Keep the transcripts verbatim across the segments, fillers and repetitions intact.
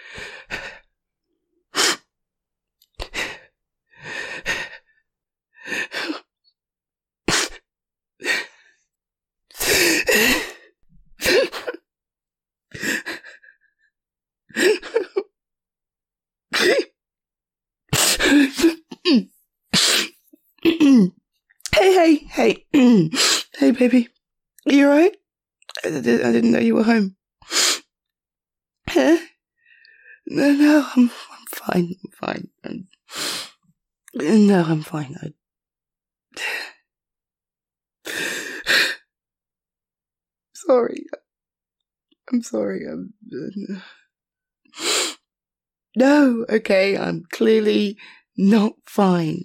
Hey, hey, hey. Hey, baby. Are you alright? I, I didn't know you were home. Huh? No, no, I'm, I'm fine. I'm fine. I'm, no, I'm fine. I... Sorry. I'm sorry. I'm... Uh... No, okay, I'm clearly not fine.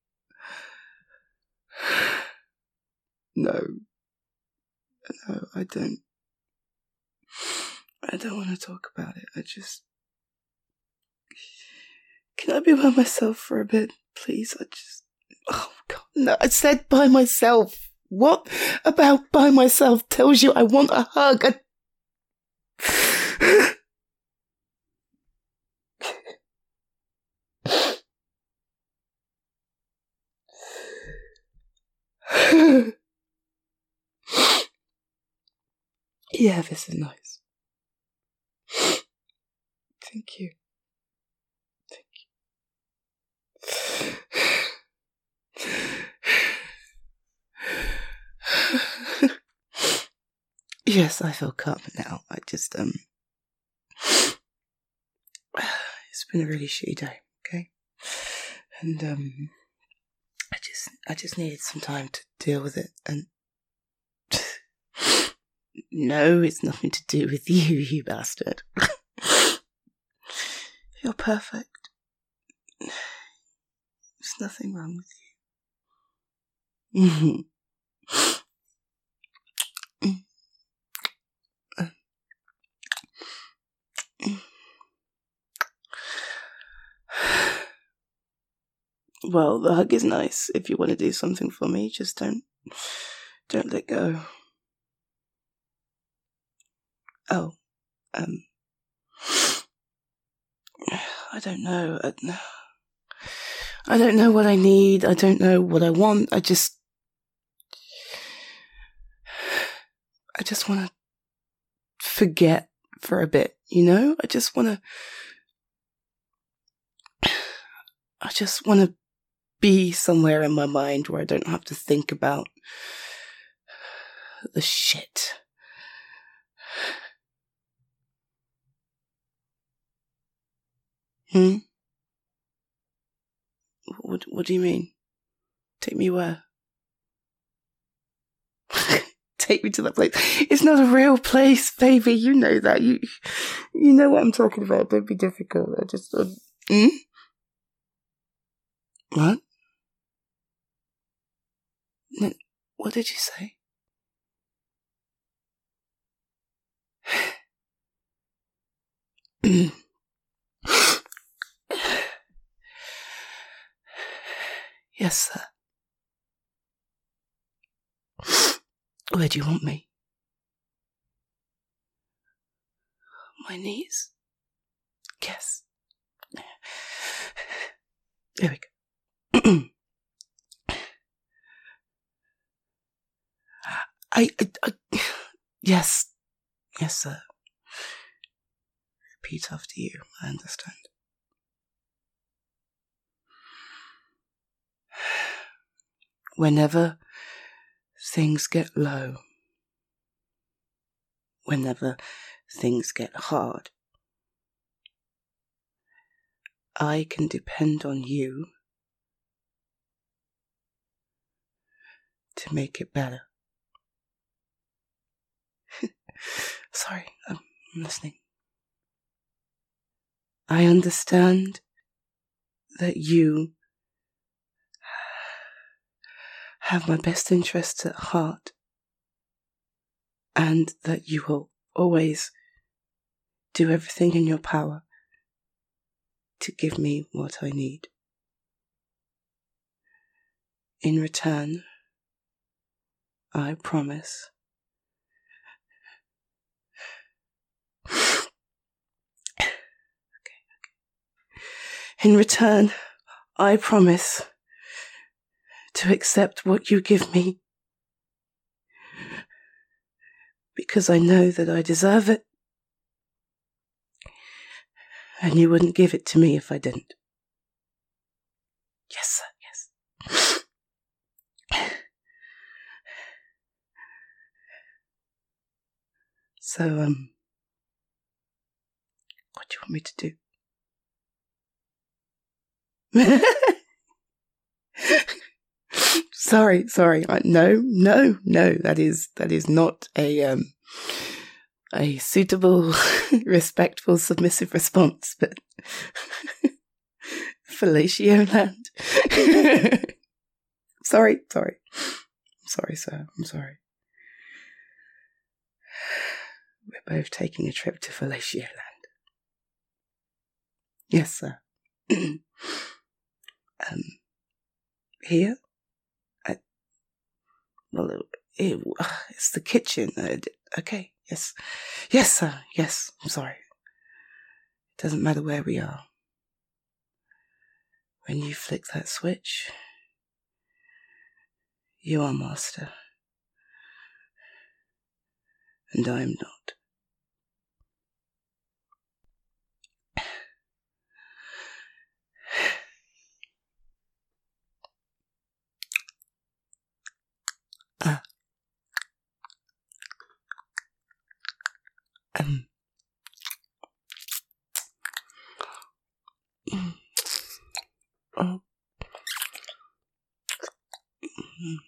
No. No, I don't. I don't want to talk about it. I just... Can I be by myself for a bit, please? I just... Oh, God. No, I said by myself. What about by myself tells you I want a hug? I... Yeah, this is nice. Thank you. Thank you. Yes, I feel calm now. I just, um... It's been a really shitty day, okay? And, um... I just, I just needed some time to deal with it, and... No, it's nothing to do with you, you bastard. You're perfect. There's nothing wrong with you. Mm-hmm. Well, the hug is nice. If you want to do something for me, just don't, don't let go. Oh, um, I don't know. I, I don't know what I need. I don't know what I want. I just, I just want to forget for a bit, you know? I just want to, I just want to be somewhere in my mind where I don't have to think about the shit. Hmm? What, what do you mean? Take me where? Take me to that place. It's not a real place, baby. You know that. You you know what I'm talking about. Don't be difficult. I just... Uh, hmm? What? No, what did you say? Yes, sir. Where do you want me? My knees? Yes. There we go. I, I, I... Yes. Yes, sir. Repeat after you. I understand. Whenever things get low, whenever things get hard, I can depend on you to make it better. Sorry, I'm listening. I understand that you have my best interests at heart, and that you will always do everything in your power to give me what I need. In return, I promise In return, I promise to accept what you give me, because I know that I deserve it, and you wouldn't give it to me if I didn't. Yes, sir, yes. So, um, what do you want me to do? sorry, sorry. I, no, no, no. That is that is not a um a suitable, respectful, submissive response. But fellatio land. sorry, sorry, I'm sorry, sir. I'm sorry. We're both taking a trip to fellatio land. Yes, sir. um, here? I, well, it, it, it's the kitchen. Uh, okay, yes. Yes, sir, yes. I'm sorry. It doesn't matter where we are. When you flick that switch, you are master. And I am not. Uh, um. Oh. Mm.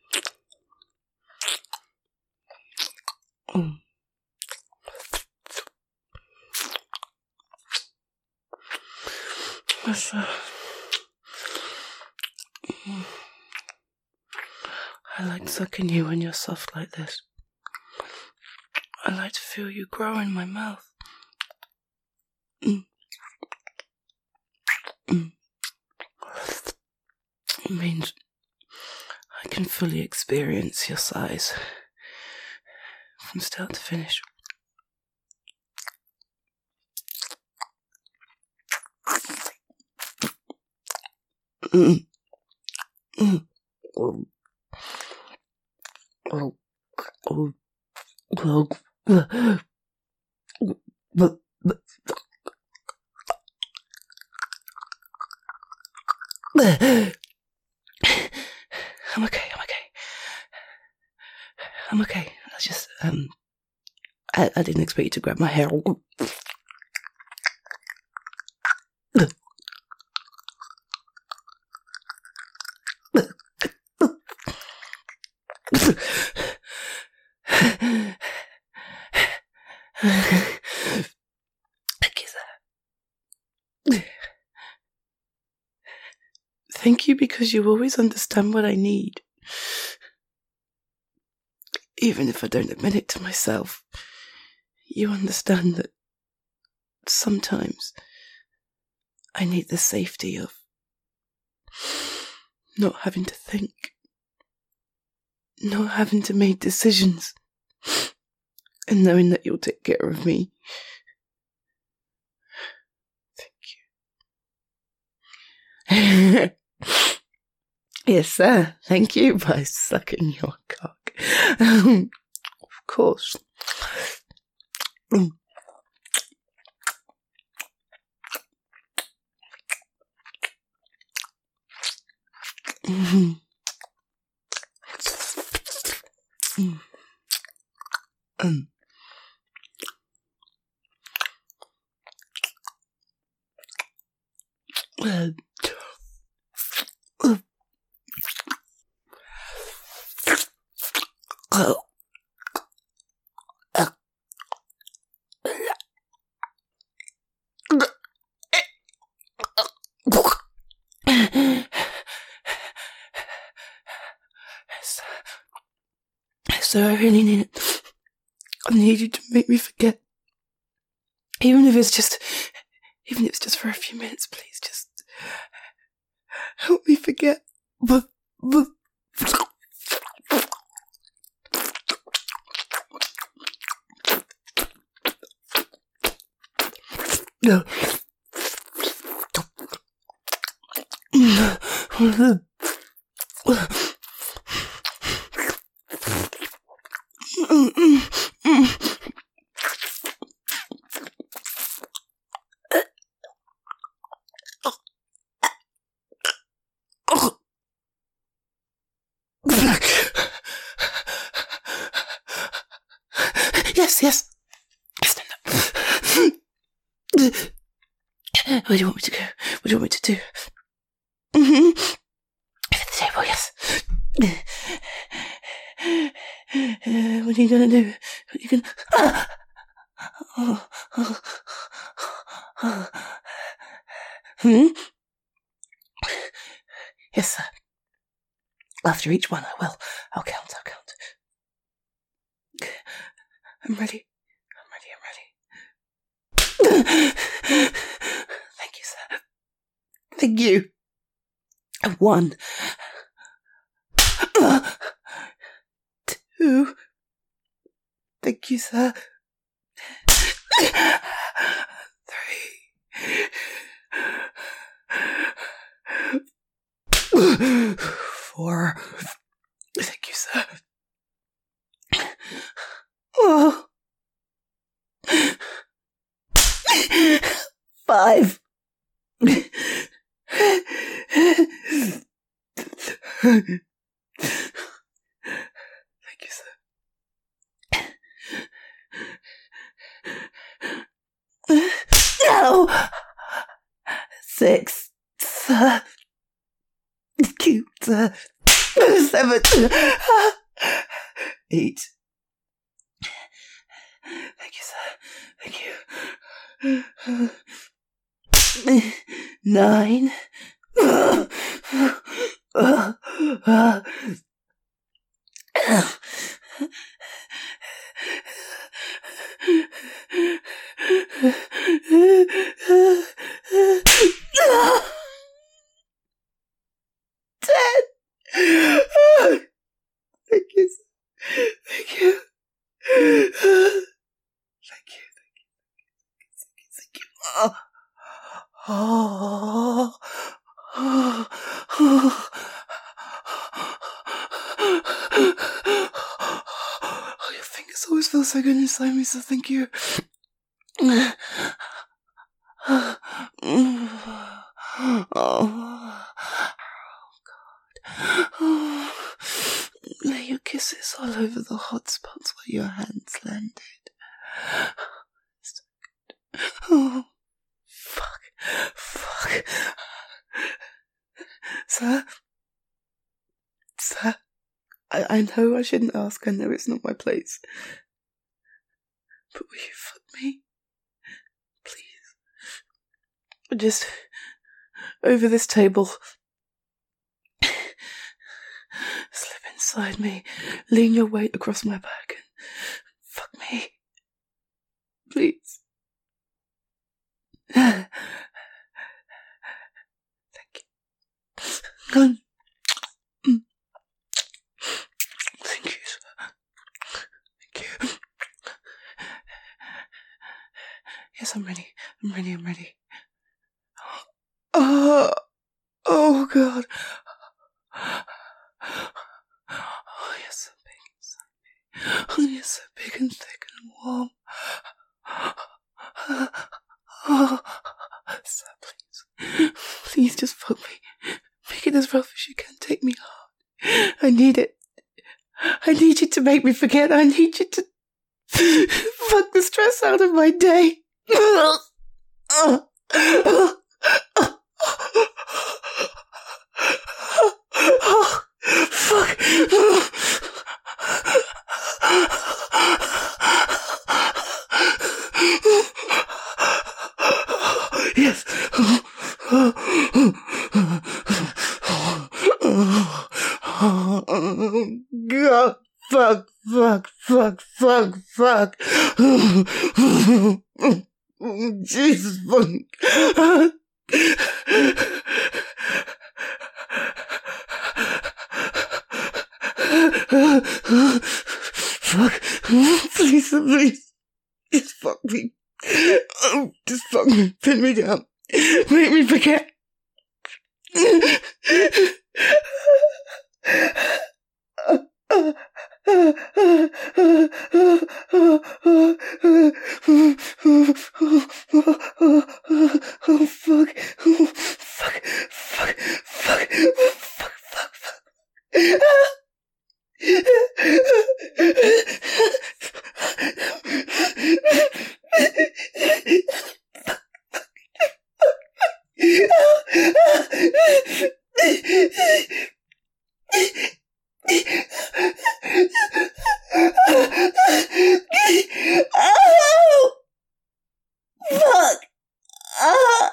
Oh. Yes, uh, I like sucking you when you're soft like this. I like to feel you grow in my mouth. Mm. Mm. It means I can fully experience your size from start to finish. Mm. Mm. Oh. Oh. Oh. Oh. But, but, I'm okay, I'm okay. I'm okay. I just, um, I, I didn't expect you to grab my hair. Thank you, because you always understand what I need. Even if I don't admit it to myself, you understand that sometimes I need the safety of not having to think, not having to make decisions, and knowing that you'll take care of me. Thank you. Yes, sir. Thank you by sucking your cock. Um, of course. Mm. Mm-hmm. Mm. Um. Uh, uh, uh, uh, So I really need it. I need you to make me forget. Even if it's just, even if it's just for a few minutes, please, just help me forget. But, but. No. Yes, yes. Stand up. Where do you want me to go? What do you want me to do? Mm-hmm. At the table, yes. Uh, what are you gonna do? What are you gonna... Ah! Oh, oh, oh. Hmm? Yes, sir. After each one, I will. I'll count, I'll count. I'm ready. I'm ready, I'm ready. Thank you, sir. Thank you. One. Two. Thank you, sir. Three. Four. Thank you, sir. Oh. Five. Thank you, sir. No. Six. Sir. Cute, sir. Seven. Eight. Thank you, sir. Thank you. Nine. Ten. Thank you, sir. Thank you. Thank you, thank you, thank you, thank you. Oh, oh, oh, oh. Oh, your fingers always feel so good inside me, so thank you. Oh, God. Oh. Lay your kisses all over the hot spots where your hands landed. So good. Oh, fuck. Fuck. Sir? Sir? I, I know I shouldn't ask. I know it's not my place. But will you fuck me? Please. Just over this table. Slip inside me, lean your weight across my back, and fuck me. Please. Thank you. Um, Thank you, sir. Thank you. Yes, I'm ready. I'm ready, I'm ready. Oh, oh, God. Oh, you're so big inside me. Oh, you're so big and thick and warm. Oh, sir, please. Please just fuck me. Make it as rough as you can. Take me hard. I need it. I need you to make me forget. I need you to fuck the stress out of my day. Oh, fuck. Yes. God. Fuck, fuck, fuck, fuck, fuck. Jesus, fuck. Fuck. Please, please. Just fuck me. Oh, just fuck me. Pin me down. Make me forget. Oh, fuck. Oh, fuck. Fuck. Fuck. Fuck. Fuck. Fuck. Oh, fuck. Ah.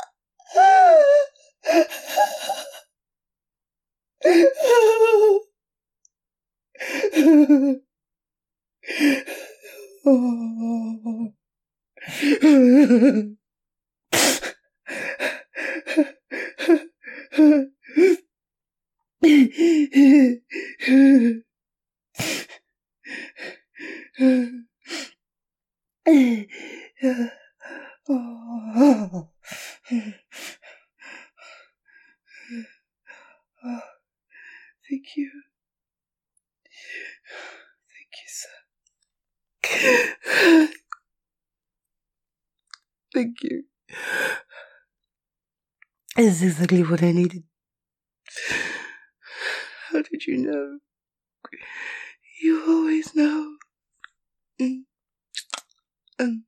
Oh, thank you. Thank you, sir. Thank you. This is exactly what I needed. How did you know? You always know. Mm. Um.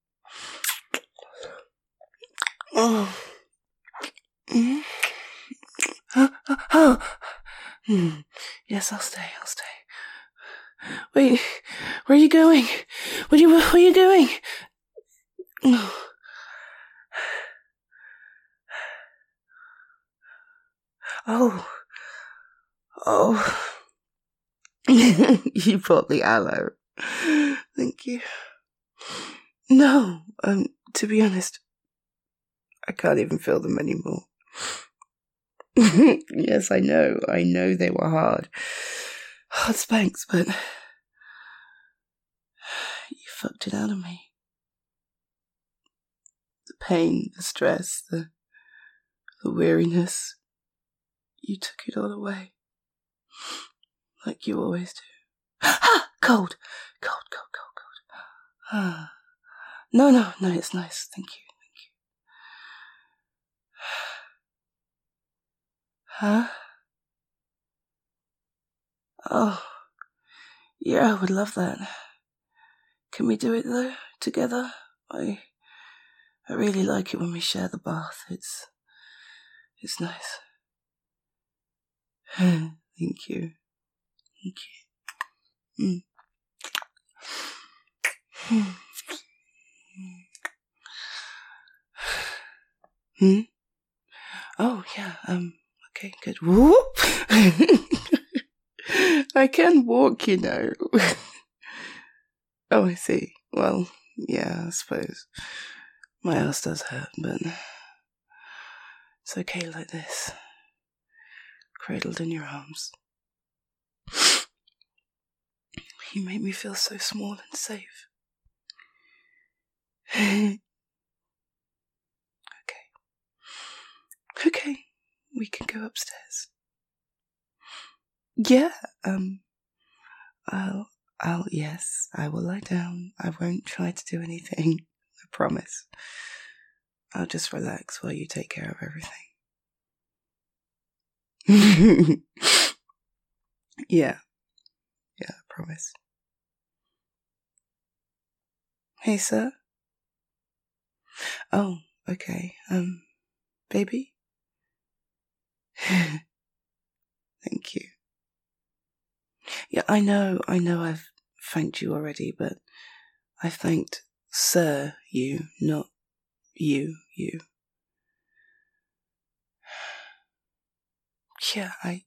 Oh. Mm. Oh. Oh. Oh. Mm. Yes, I'll stay. I'll stay. Wait, where are you going? What are you? What are you doing? Oh. Oh. Oh. You brought the aloe. Thank you. No, um, to be honest, I can't even feel them anymore. Yes, I know. I know they were hard. Hard spanks, but you fucked it out of me. The pain, the stress, the, the weariness. You took it all away. Like you always do. Ah! Cold! Cold, cold, cold, cold. Ah. No, no, no, it's nice. Thank you, thank you. Huh? Oh. Yeah, I would love that. Can we do it, though, together? I... I really like it when we share the bath. It's... It's nice. Thank you. Thank you. Mm. Hmm? Oh, yeah, um, okay, good. Whoop! I can walk, you know. Oh, I see. Well, yeah, I suppose. My ass does hurt, but it's okay like this. Cradled in your arms. You make me feel so small and safe. Okay. Okay, we can go upstairs. Yeah, um, I'll, I'll, yes, I will lie down. I won't try to do anything. I promise. I'll just relax while you take care of everything. Yeah. Yeah, I promise. Hey, sir? Oh, okay. Um, baby? Thank you. Yeah, I know, I know I've thanked you already, but I've thanked Sir you, not you, you. Yeah, I...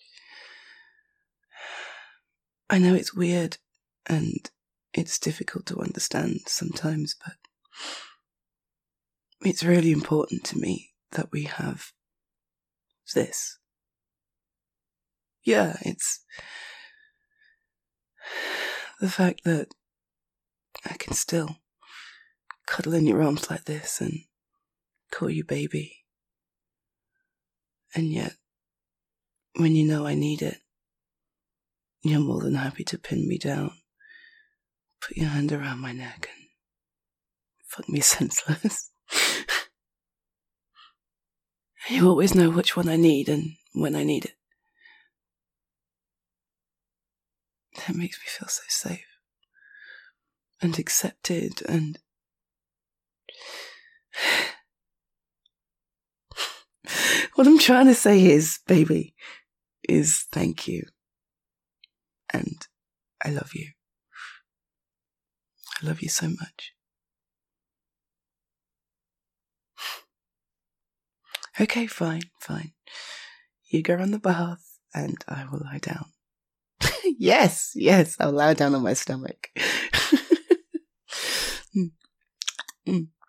I know it's weird, and it's difficult to understand sometimes, but it's really important to me that we have this. Yeah, it's the fact that I can still cuddle in your arms like this and call you baby. And yet, when you know I need it, you're more than happy to pin me down, put your hand around my neck and fuck me senseless. You always know which one I need and when I need it. That makes me feel so safe and accepted and what I'm trying to say is, baby, is thank you. And I love you. I love you so much. Okay, fine, fine. You go on the bath and I will lie down. Yes, yes, I'll lie down on my stomach. mm. Mm.